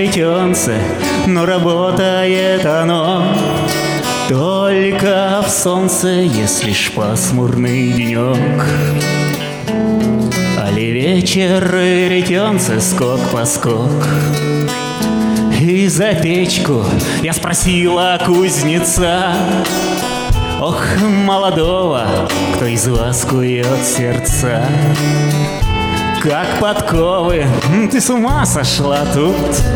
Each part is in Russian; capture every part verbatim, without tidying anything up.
веретенце, но работает оно только в солнце, если ж пасмурный денек. Али вечер веретенце скок по скок. И за печку я спросила кузнеца: ох, молодого, кто из вас кует сердца? Как подковы, ты с ума сошла тут?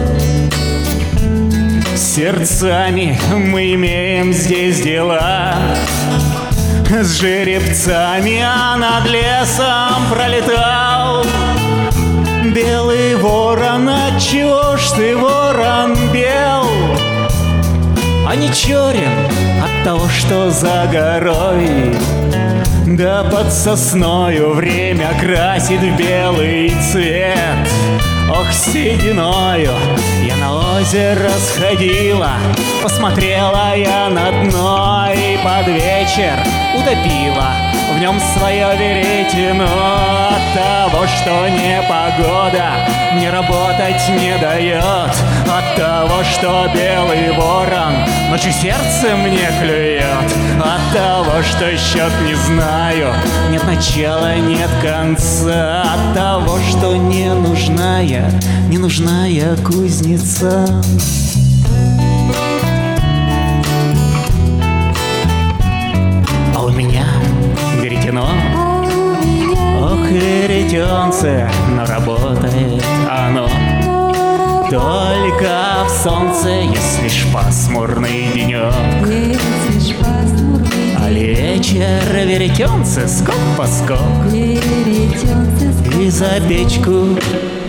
С сердцами мы имеем здесь дела. С жеребцами, а над лесом пролетал белый ворон. Отчего ж ты, ворон, бел? А не черен от того, что за горой, да под сосною время красит в белый цвет. Ох, сединою я на озеро сходила, посмотрела я на дно и под вечер утопила в нем свое веретено. От того, что непогода мне работать не дает, от того, что белый ворон ночью сердце мне клюет, от того, что счет не знаю, нет начала, нет конца, от того, что не нужна я, не нужна я кузнеца. А у меня веретено, ох, веретенце, но работает оно только в солнце, если ж пасмурный денек. Али вечер веретенце скок по скок. И за печку